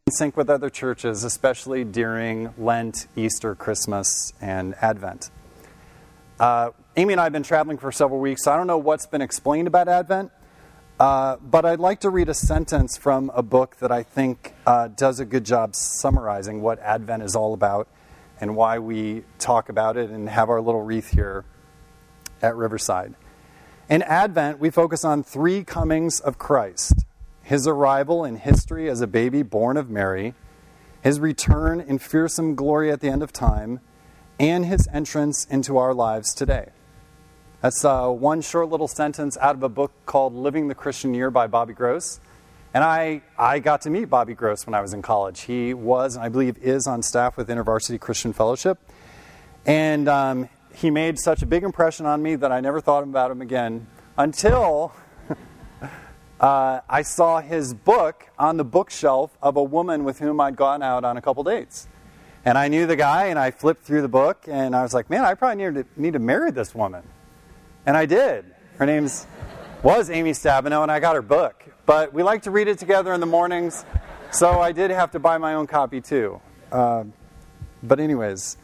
in sync with other churches, especially during Lent, Easter, Christmas, and Advent. Amy and I have been traveling for several weeks, so I don't know what's been explained about Advent, but I'd like to read a sentence from a book that I think does a good job summarizing what Advent is all about and why we talk about it and have our little wreath here at Riverside. In Advent, we focus on three comings of Christ: his arrival in history as a baby born of Mary, his return in fearsome glory at the end of time, and his entrance into our lives today. That's one short little sentence out of a book called Living the Christian Year by Bobby Gross. And I got to meet Bobby Gross when I was in college. He was, and I believe is, on staff with InterVarsity Christian Fellowship. And he made such a big impression on me that I never thought about him again until I saw his book on the bookshelf of a woman with whom I'd gone out on a couple dates. And I knew the guy, and I flipped through the book, and I was like, man, I probably need to marry this woman. And I did. Her name was Amy Stabenow, and I got her book. But we like to read it together in the mornings, so I did have to buy my own copy too. But anyways,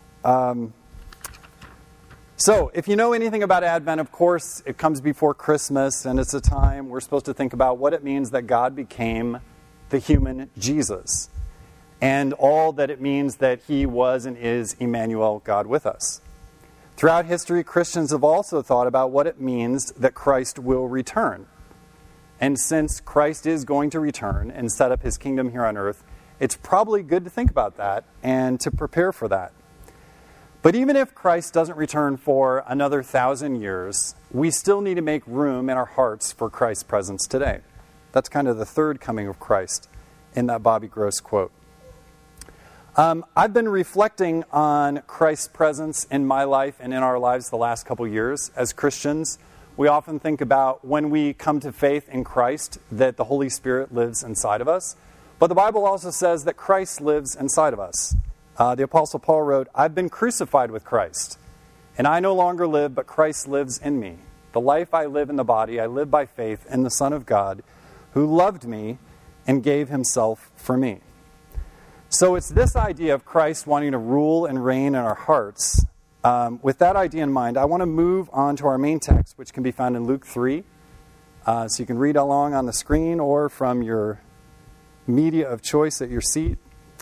so if you know anything about Advent, of course, it comes before Christmas, and it's a time we're supposed to think about what it means that God became the human Jesus, and all that it means that he was and is Emmanuel, God with us. Throughout history, Christians have also thought about what it means that Christ will return. And since Christ is going to return and set up his kingdom here on earth, it's probably good to think about that and to prepare for that. But even if Christ doesn't return for another 1,000 years, we still need to make room in our hearts for Christ's presence today. That's kind of the third coming of Christ in that Bobby Gross quote. I've been reflecting on Christ's presence in my life and in our lives the last couple years. As Christians, we often think about when we come to faith in Christ that the Holy Spirit lives inside of us. But the Bible also says that Christ lives inside of us. The Apostle Paul wrote, "I've been crucified with Christ, and I no longer live, but Christ lives in me. The life I live in the body, I live by faith in the Son of God, who loved me and gave himself for me." So it's this idea of Christ wanting to rule and reign in our hearts. With that idea in mind, I want to move on to our main text, which can be found in Luke 3. So you can read along on the screen or from your media of choice at your seat.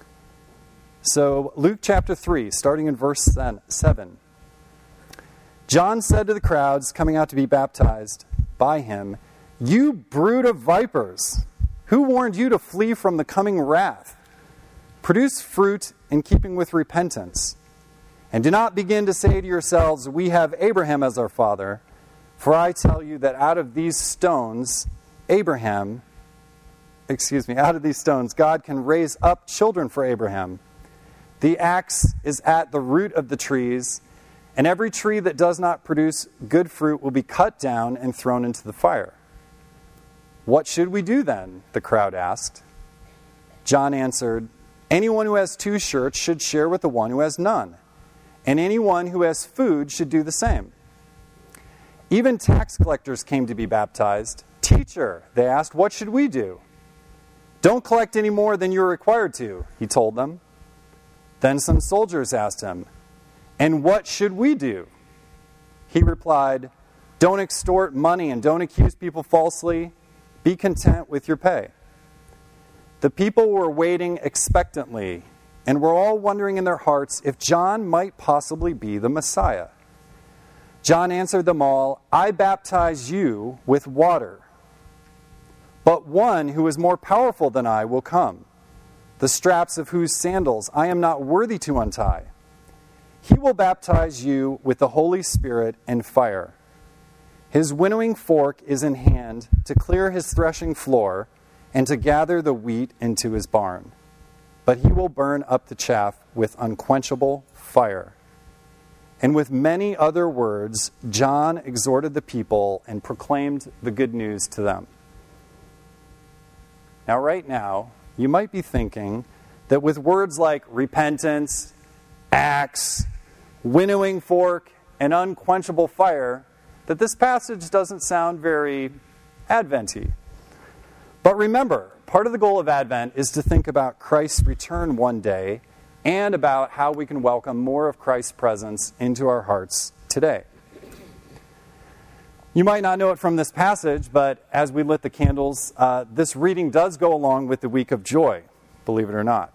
So Luke chapter 3, starting in verse 7. John said to the crowds coming out to be baptized by him, "You brood of vipers, who warned you to flee from the coming wrath? Produce fruit in keeping with repentance. And do not begin to say to yourselves, 'We have Abraham as our father.' For I tell you that out of these stones, God can raise up children for Abraham. The axe is at the root of the trees, and every tree that does not produce good fruit will be cut down and thrown into the fire." "What should we do then?" the crowd asked. John answered, "Anyone who has 2 shirts should share with the one who has none, and anyone who has food should do the same." Even tax collectors came to be baptized. "Teacher," they asked, "what should we do?" "Don't collect any more than you're required to," he told them. Then some soldiers asked him, "And what should we do?" He replied, "Don't extort money and don't accuse people falsely. Be content with your pay." The people were waiting expectantly and were all wondering in their hearts if John might possibly be the Messiah. John answered them all, "I baptize you with water. But one who is more powerful than I will come, the straps of whose sandals I am not worthy to untie. He will baptize you with the Holy Spirit and fire. His winnowing fork is in hand to clear his threshing floor and to gather the wheat into his barn. But he will burn up the chaff with unquenchable fire." And with many other words, John exhorted the people and proclaimed the good news to them. Now, right now, you might be thinking that with words like repentance, axe, winnowing fork, and unquenchable fire, that this passage doesn't sound very Advent-y. But remember, part of the goal of Advent is to think about Christ's return one day and about how we can welcome more of Christ's presence into our hearts today. You might not know it from this passage, but as we lit the candles, this reading does go along with the week of joy, believe it or not.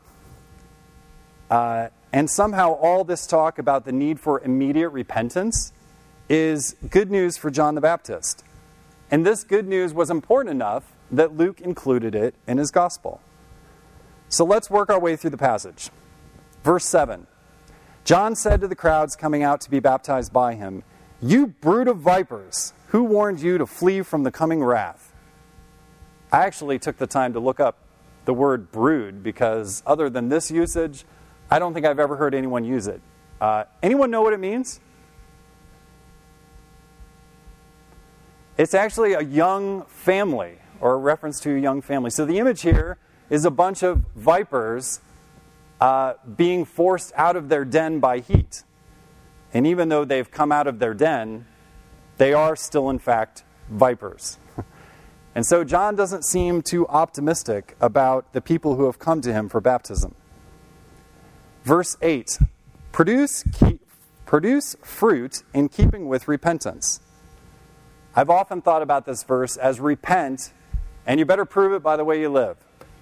And somehow all this talk about the need for immediate repentance is good news for John the Baptist. And this good news was important enough that Luke included it in his gospel. So let's work our way through the passage. Verse 7. John said to the crowds coming out to be baptized by him, "You brood of vipers, who warned you to flee from the coming wrath?" I actually took the time to look up the word brood because other than this usage, I don't think I've ever heard anyone use it. Anyone know what it means? It's actually a young family, or a reference to a young family. So the image here is a bunch of vipers being forced out of their den by heat. And even though they've come out of their den, they are still, in fact, vipers. And so John doesn't seem too optimistic about the people who have come to him for baptism. Verse 8, produce fruit in keeping with repentance. I've often thought about this verse as repent, and you better prove it by the way you live.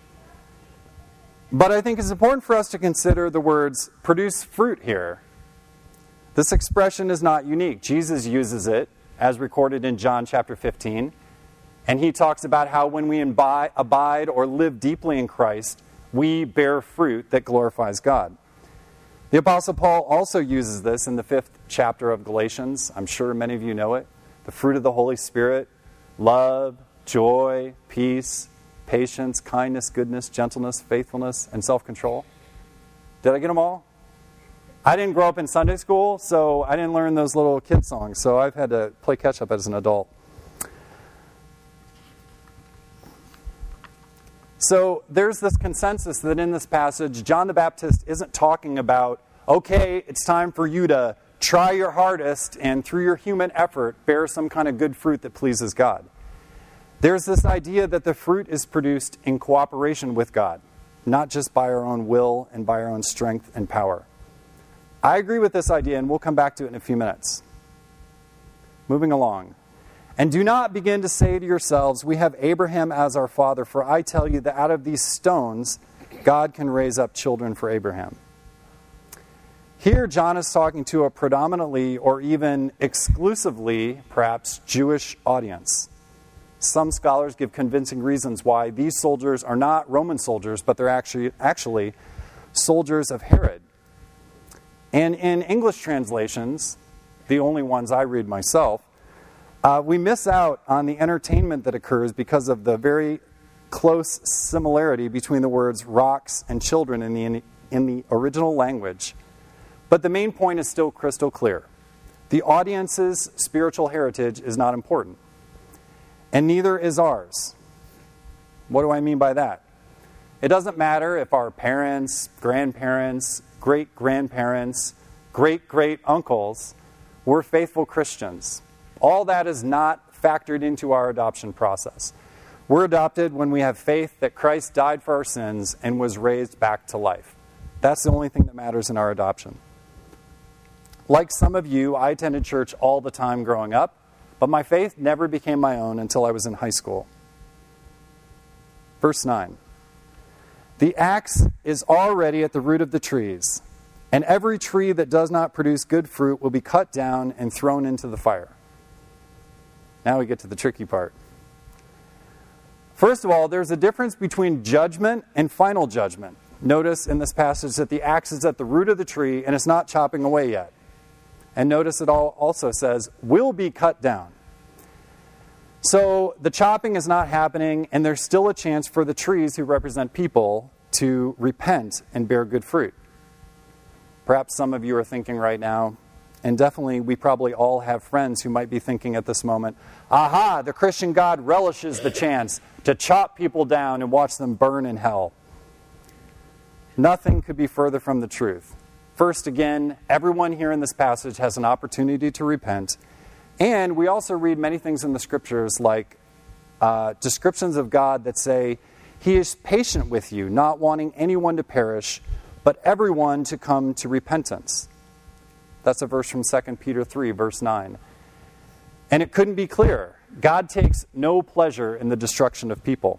But I think it's important for us to consider the words produce fruit here. This expression is not unique. Jesus uses it as recorded in John chapter 15. And he talks about how when we abide or live deeply in Christ, we bear fruit that glorifies God. The Apostle Paul also uses this in the 5th chapter of Galatians. I'm sure many of you know it. The fruit of the Holy Spirit, love, joy, peace, patience, kindness, goodness, gentleness, faithfulness, and self-control. Did I get them all? I didn't grow up in Sunday school, so I didn't learn those little kid songs, so I've had to play catch-up as an adult. So there's this consensus that in this passage, John the Baptist isn't talking about, okay, it's time for you to try your hardest and through your human effort bear some kind of good fruit that pleases God. There's this idea that the fruit is produced in cooperation with God, not just by our own will and by our own strength and power. I agree with this idea, and we'll come back to it in a few minutes. Moving along. And do not begin to say to yourselves, we have Abraham as our father, for I tell you that out of these stones, God can raise up children for Abraham. Here, John is talking to a predominantly or even exclusively, perhaps, Jewish audience. Some scholars give convincing reasons why these soldiers are not Roman soldiers, but they're actually soldiers of Herod. And in English translations, the only ones I read myself, we miss out on the entertainment that occurs because of the very close similarity between the words rocks and children in the original language. But the main point is still crystal clear. The audience's spiritual heritage is not important. And neither is ours. What do I mean by that? It doesn't matter if our parents, grandparents, great-grandparents, great-great-uncles were faithful Christians. All that is not factored into our adoption process. We're adopted when we have faith that Christ died for our sins and was raised back to life. That's the only thing that matters in our adoption. Like some of you, I attended church all the time growing up, but my faith never became my own until I was in high school. Verse 9. The axe is already at the root of the trees, and every tree that does not produce good fruit will be cut down and thrown into the fire. Now we get to the tricky part. First of all, there's a difference between judgment and final judgment. Notice in this passage that the axe is at the root of the tree and it's not chopping away yet. And notice it also says, will be cut down. So the chopping is not happening, and there's still a chance for the trees who represent people to repent and bear good fruit. Perhaps some of you are thinking right now, and definitely we probably all have friends who might be thinking at this moment, aha, the Christian God relishes the chance to chop people down and watch them burn in hell. Nothing could be further from the truth. First, again, everyone here in this passage has an opportunity to repent. And we also read many things in the scriptures like descriptions of God that say He is patient with you, not wanting anyone to perish, but everyone to come to repentance. That's a verse from 2 Peter 3, verse 9. And it couldn't be clearer. God takes no pleasure in the destruction of people.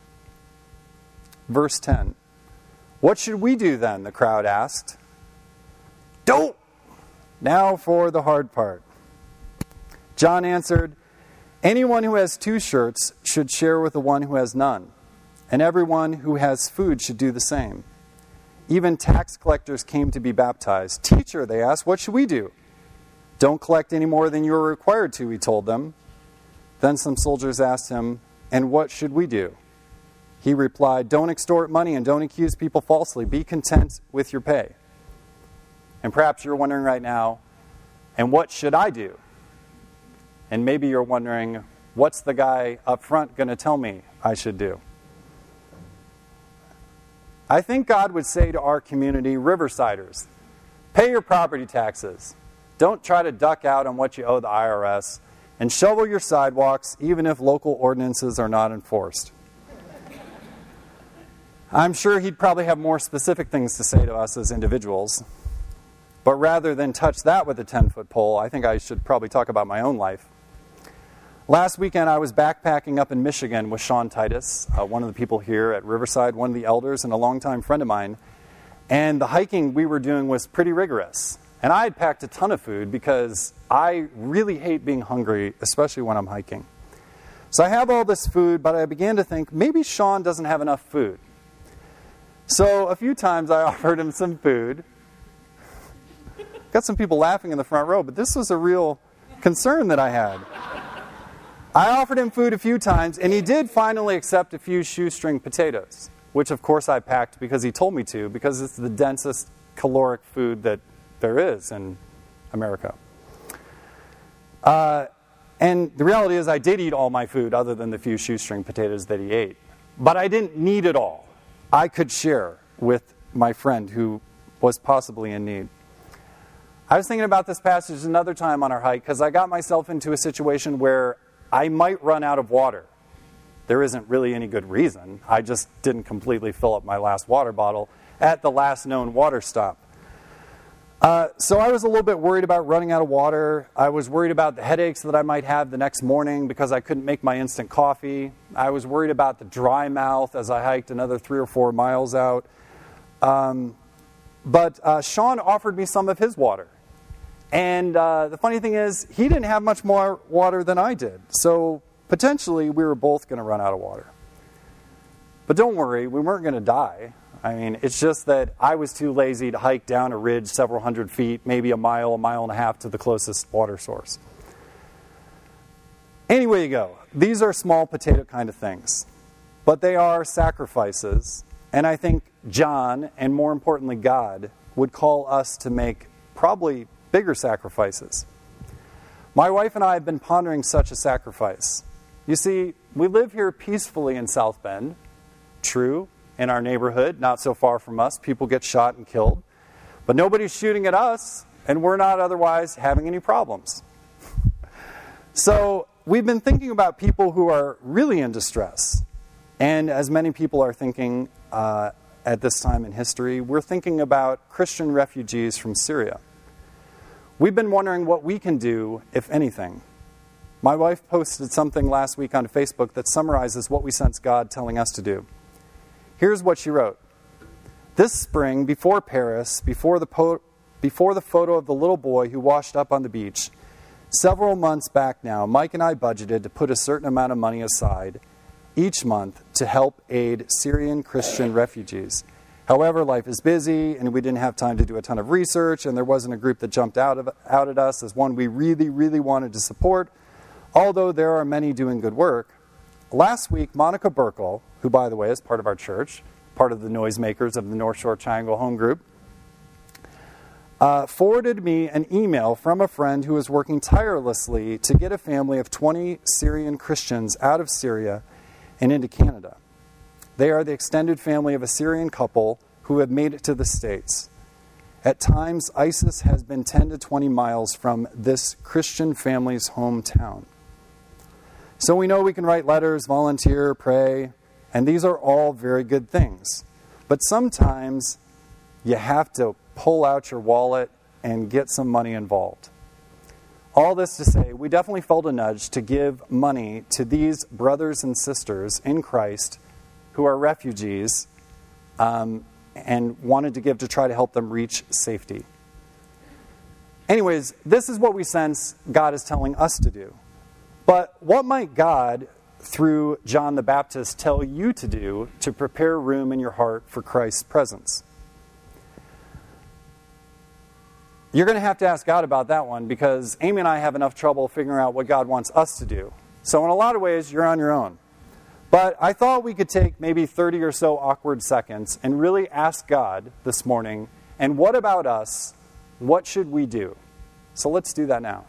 Verse 10. What should we do then? The crowd asked. Don't! Now for the hard part. John answered, anyone who has 2 shirts should share with the one who has none, and everyone who has food should do the same. Even tax collectors came to be baptized. Teacher, they asked, what should we do? Don't collect any more than you are required to, he told them. Then some soldiers asked him, and what should we do? He replied, don't extort money and don't accuse people falsely. Be content with your pay. And perhaps you're wondering right now, and what should I do? And maybe you're wondering, what's the guy up front going to tell me I should do? I think God would say to our community, Riversiders, pay your property taxes. Don't try to duck out on what you owe the IRS. And shovel your sidewalks, even if local ordinances are not enforced. I'm sure he'd probably have more specific things to say to us as individuals. But rather than touch that with a 10-foot pole, I think I should probably talk about my own life. Last weekend, I was backpacking up in Michigan with Sean Titus, one of the people here at Riverside, one of the elders, and a longtime friend of mine. And the hiking we were doing was pretty rigorous. And I had packed a ton of food because I really hate being hungry, especially when I'm hiking. So I have all this food, but I began to think, maybe Sean doesn't have enough food. So a few times I offered him some food. Got some people laughing in the front row, but this was a real concern that I had. I offered him food a few times, and he did finally accept a few shoestring potatoes, which of course I packed because he told me to, because it's the densest caloric food that there is in America. And the reality is I did eat all my food other than the few shoestring potatoes that he ate. But I didn't need it all. I could share with my friend who was possibly in need. I was thinking about this passage another time on our hike because I got myself into a situation where I might run out of water. There isn't really any good reason. I just didn't completely fill up my last water bottle at the last known water stop. So I was a little bit worried about running out of water. I was worried about the headaches that I might have the next morning because I couldn't make my instant coffee. I was worried about the dry mouth as I hiked another 3 or 4 miles out. But Sean offered me some of his water. And the funny thing is, he didn't have much more water than I did. So potentially we were both going to run out of water. But don't worry, we weren't going to die. I mean, it's just that I was too lazy to hike down a ridge several hundred feet, maybe a mile and a half to the closest water source. Anyway you go. These are small potato kind of things. But they are sacrifices. And I think John, and more importantly God, would call us to make probably bigger sacrifices. My wife and I have been pondering such a sacrifice. You see, we live here peacefully in South Bend. True, in our neighborhood, not so far from us, people get shot and killed. But nobody's shooting at us, and we're not otherwise having any problems. So we've been thinking about people who are really in distress. And as many people are thinking at this time in history, we're thinking about Christian refugees from Syria. We've been wondering what we can do, if anything. My wife posted something last week on Facebook that summarizes what we sense God telling us to do. Here's what she wrote. This spring, before Paris, before the photo of the little boy who washed up on the beach, several months back now, Mike and I budgeted to put a certain amount of money aside each month to help aid Syrian Christian refugees. However, life is busy, and we didn't have time to do a ton of research, and there wasn't a group that jumped out at us as one we really, really wanted to support, although there are many doing good work. Last week, Monica Burkle, who, by the way, is part of our church, part of the noisemakers of the North Shore Triangle Home Group, forwarded me an email from a friend who is working tirelessly to get a family of 20 Syrian Christians out of Syria and into Canada. They are the extended family of a Syrian couple who have made it to the States. At times, ISIS has been 10 to 20 miles from this Christian family's hometown. So we know we can write letters, volunteer, pray, And these are all very good things. But sometimes you have to pull out your wallet and get some money involved. All this to say, we definitely felt a nudge to give money to these brothers and sisters in Christ who are refugees and wanted to give to try to help them reach safety. Anyways, this is what we sense God is telling us to do. But what might God, through John the Baptist, tell you to do to prepare room in your heart for Christ's presence? You're going to have to ask God about that one, because Amy and I have enough trouble figuring out what God wants us to do. So in a lot of ways, you're on your own. But I thought we could take maybe 30 or so awkward seconds and really ask God this morning, and what about us? What should we do? So let's do that now.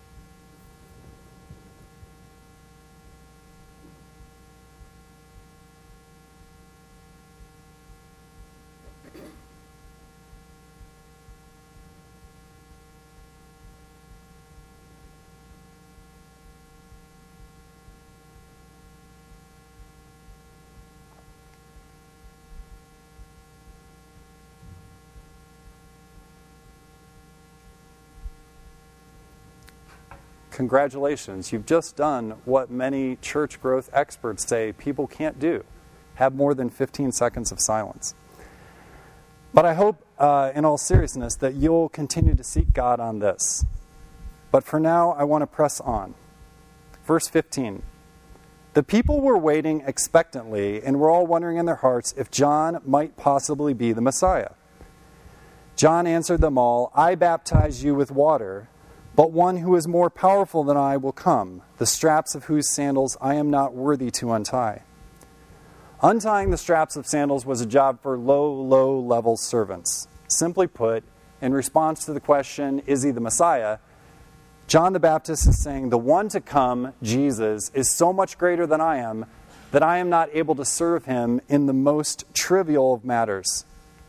Congratulations, you've just done what many church growth experts say people can't do. Have more than 15 seconds of silence. But I hope, in all seriousness, that you'll continue to seek God on this. But for now, I want to press on. Verse 15. The people were waiting expectantly and were all wondering in their hearts if John might possibly be the Messiah. John answered them all, I baptize you with water, but one who is more powerful than I will come, the straps of whose sandals I am not worthy to untie. Untying the straps of sandals was a job for low-level servants. Simply put, in response to the question, is he the Messiah? John the Baptist is saying, the one to come, Jesus, is so much greater than I am that I am not able to serve him in the most trivial of matters.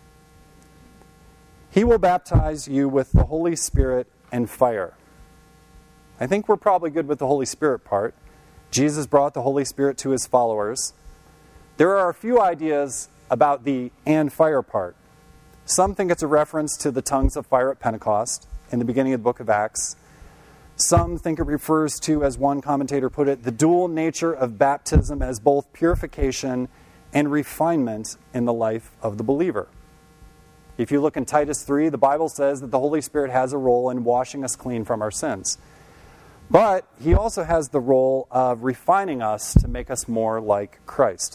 He will baptize you with the Holy Spirit and fire. I think we're probably good with the Holy Spirit part. Jesus brought the Holy Spirit to his followers. There are a few ideas about the and fire part. Some think it's a reference to the tongues of fire at Pentecost in the beginning of the book of Acts. Some think it refers to, as one commentator put it, the dual nature of baptism as both purification and refinement in the life of the believer. If you look in Titus 3, the Bible says that the Holy Spirit has a role in washing us clean from our sins. But he also has the role of refining us to make us more like Christ.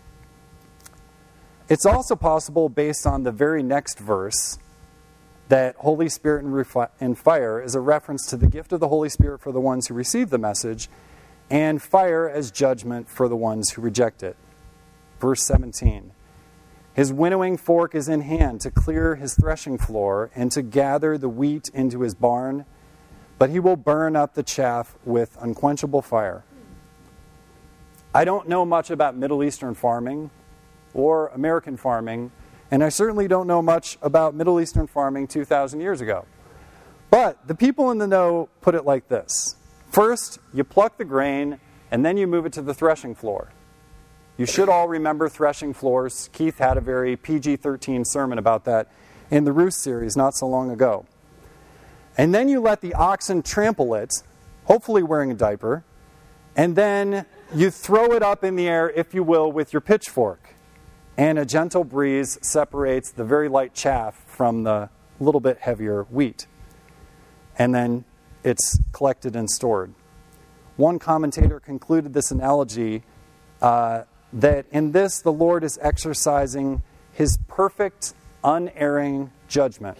It's also possible, based on the very next verse, that Holy Spirit and fire is a reference to the gift of the Holy Spirit for the ones who receive the message, and fire as judgment for the ones who reject it. Verse 17. His winnowing fork is in hand to clear his threshing floor and to gather the wheat into his barn, but he will burn up the chaff with unquenchable fire. I don't know much about Middle Eastern farming or American farming, and I certainly don't know much about Middle Eastern farming 2,000 years ago. But the people in the know put it like this. First, you pluck the grain, and then you move it to the threshing floor. You should all remember threshing floors. Keith had a very PG-13 sermon about that in the Ruth series not so long ago. And then you let the oxen trample it, hopefully wearing a diaper, and then you throw it up in the air, if you will, with your pitchfork. And a gentle breeze separates the very light chaff from the little bit heavier wheat. And then it's collected and stored. One commentator concluded this analogy that in this the Lord is exercising his perfect, unerring judgment.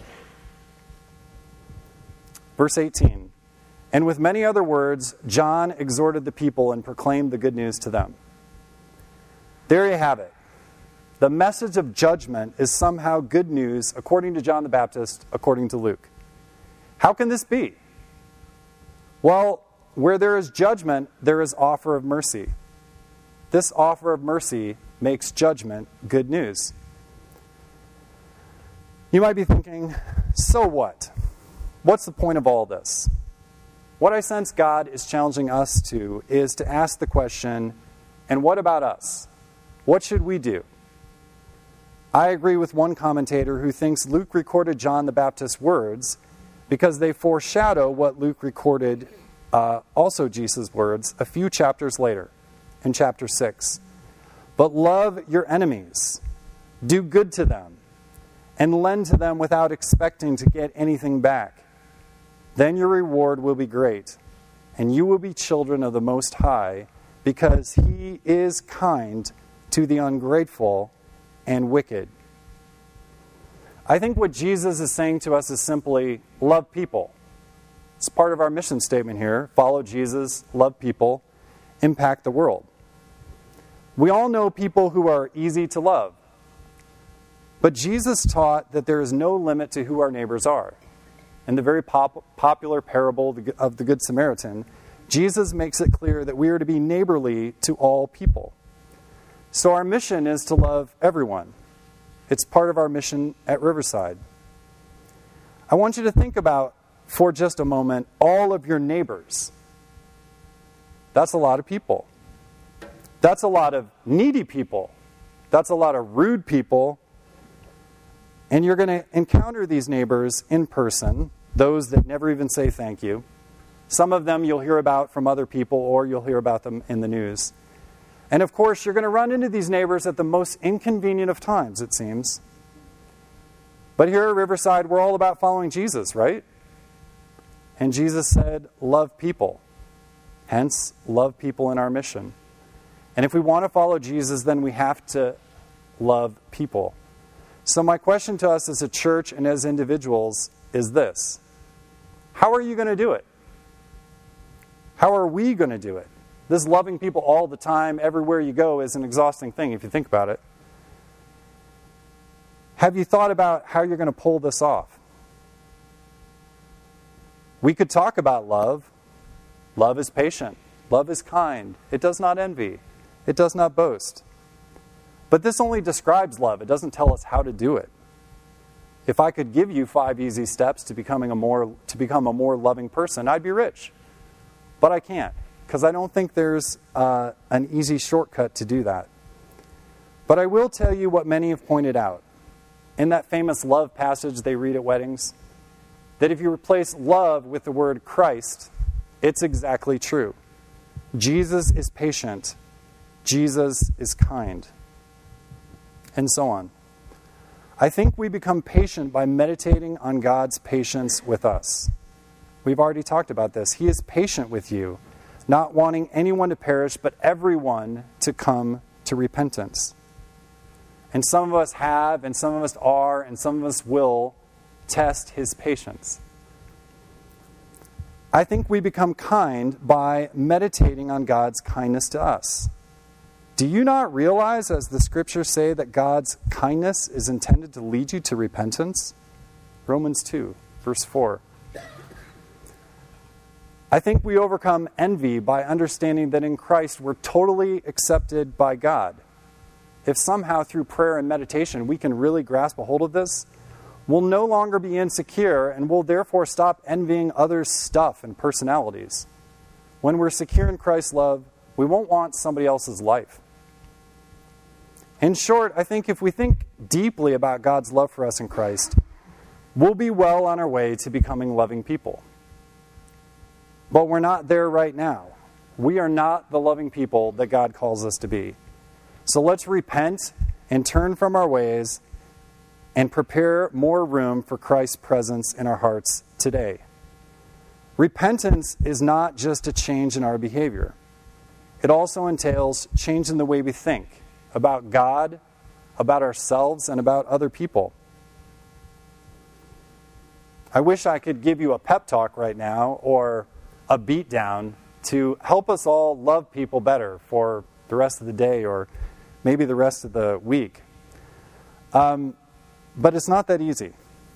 Verse 18, and with many other words, John exhorted the people and proclaimed the good news to them. There you have it. The message of judgment is somehow good news, according to John the Baptist, according to Luke. How can this be? Well, where there is judgment, there is offer of mercy. This offer of mercy makes judgment good news. You might be thinking, so what? What's the point of all this? What I sense God is challenging us to is to ask the question, and what about us? What should we do? I agree with one commentator who thinks Luke recorded John the Baptist's words because they foreshadow what Luke recorded, also Jesus' words, a few chapters later, in chapter 6. But love your enemies, do good to them, and lend to them without expecting to get anything back. Then your reward will be great, and you will be children of the Most High, because He is kind to the ungrateful and wicked. I think what Jesus is saying to us is simply, love people. It's part of our mission statement here. Follow Jesus, love people, impact the world. We all know people who are easy to love. But Jesus taught that there is no limit to who our neighbors are. In the very popular parable of the Good Samaritan, Jesus makes it clear that we are to be neighborly to all people. So our mission is to love everyone. It's part of our mission at Riverside. I want you to think about, for just a moment, all of your neighbors. That's a lot of people. That's a lot of needy people. That's a lot of rude people. And you're going to encounter these neighbors in person, those that never even say thank you. Some of them you'll hear about from other people, or you'll hear about them in the news. And of course, you're going to run into these neighbors at the most inconvenient of times, it seems. But here at Riverside, we're all about following Jesus, right? And Jesus said, love people. Hence, love people in our mission. And if we want to follow Jesus, then we have to love people. So my question to us as a church and as individuals is this: how are you going to do it? How are we going to do it? This loving people all the time, everywhere you go, is an exhausting thing if you think about it. Have you thought about how you're going to pull this off? We could talk about love. Love is patient. Love is kind. It does not envy. It does not boast. But this only describes love. It doesn't tell us how to do it. If I could give you 5 easy steps to become a more loving person, I'd be rich. But I can't, because I don't think there's an easy shortcut to do that. But I will tell you what many have pointed out. In that famous love passage they read at weddings, that if you replace love with the word Christ, it's exactly true. Jesus is patient. Jesus is kind. And so on. I think we become patient by meditating on God's patience with us. We've already talked about this. He is patient with you, not wanting anyone to perish, but everyone to come to repentance. And some of us have, and some of us are, and some of us will test His patience. I think we become kind by meditating on God's kindness to us. Do you not realize, as the scriptures say, that God's kindness is intended to lead you to repentance? Romans 2, verse 4. I think we overcome envy by understanding that in Christ we're totally accepted by God. If somehow through prayer and meditation we can really grasp a hold of this, we'll no longer be insecure, and we'll therefore stop envying others' stuff and personalities. When we're secure in Christ's love, we won't want somebody else's life. In short, I think if we think deeply about God's love for us in Christ, we'll be well on our way to becoming loving people. But we're not there right now. We are not the loving people that God calls us to be. So let's repent and turn from our ways and prepare more room for Christ's presence in our hearts today. Repentance is not just a change in our behavior. It also entails changing the way we think about God, about ourselves, and about other people. I wish I could give you a pep talk right now or a beat down to help us all love people better for the rest of the day or maybe the rest of the week. But it's not that easy.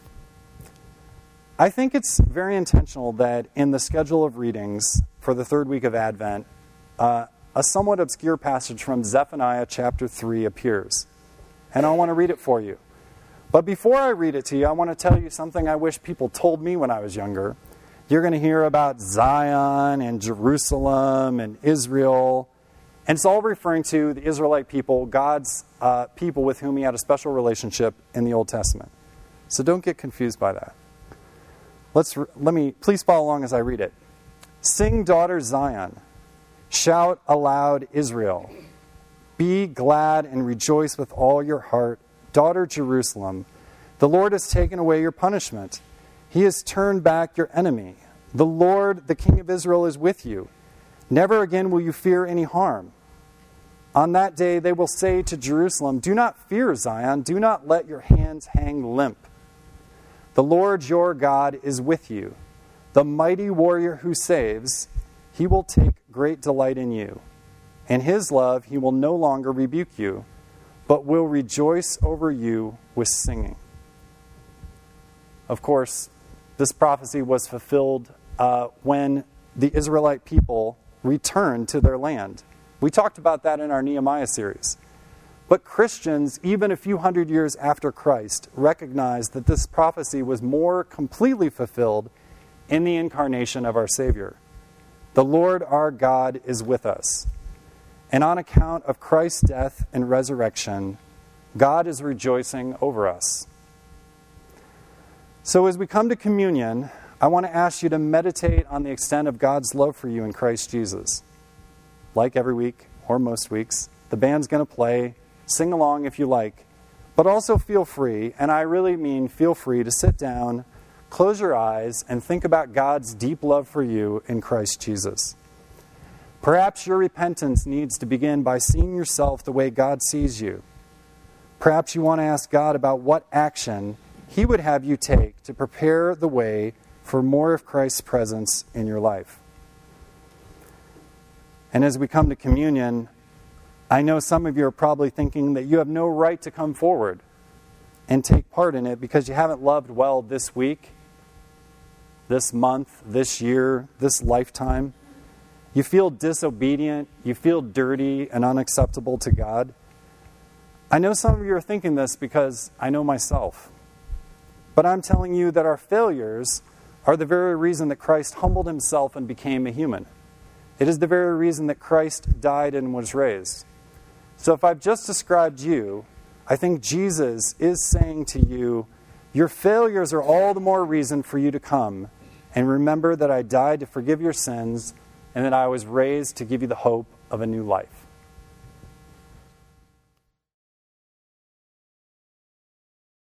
I think it's very intentional that in the schedule of readings for the third week of Advent, a somewhat obscure passage from Zephaniah chapter 3 appears. And I want to read it for you. But before I read it to you, I want to tell you something I wish people told me when I was younger. You're going to hear about Zion and Jerusalem and Israel And it's all referring to the Israelite people, God's people with whom he had a special relationship in the Old Testament. So don't get confused by that. Please follow along as I read it. Sing, daughter Zion. Shout aloud, Israel. Be glad and rejoice with all your heart, daughter Jerusalem. The Lord has taken away your punishment. He has turned back your enemy. The Lord, the King of Israel, is with you. Never again will you fear any harm. On that day they will say to Jerusalem, do not fear, Zion. Do not let your hands hang limp. The Lord your God is with you. The mighty warrior who saves, he will take great delight in you. In his love he will no longer rebuke you, but will rejoice over you with singing. Of course, this prophecy was fulfilled when the Israelite people returned to their land. We talked about that in our Nehemiah series. But Christians, even a few hundred years after Christ, recognized that this prophecy was more completely fulfilled in the incarnation of our Savior. The Lord our God is with us. And on account of Christ's death and resurrection, God is rejoicing over us. So as we come to communion, I want to ask you to meditate on the extent of God's love for you in Christ Jesus. Like every week, or most weeks, the band's going to play. Sing along if you like. But also feel free, and I really mean feel free, to sit down, close your eyes, and think about God's deep love for you in Christ Jesus. Perhaps your repentance needs to begin by seeing yourself the way God sees you. Perhaps you want to ask God about what action he would have you take to prepare the way for more of Christ's presence in your life. And as we come to communion, I know some of you are probably thinking that you have no right to come forward and take part in it because you haven't loved well this week, this month, this year, this lifetime. You feel disobedient, you feel dirty and unacceptable to God. I know some of you are thinking this because I know myself. But I'm telling you that our failures are the very reason that Christ humbled himself and became a human. It is the very reason that Christ died and was raised. So if I've just described you, I think Jesus is saying to you, your failures are all the more reason for you to come and remember that I died to forgive your sins and that I was raised to give you the hope of a new life.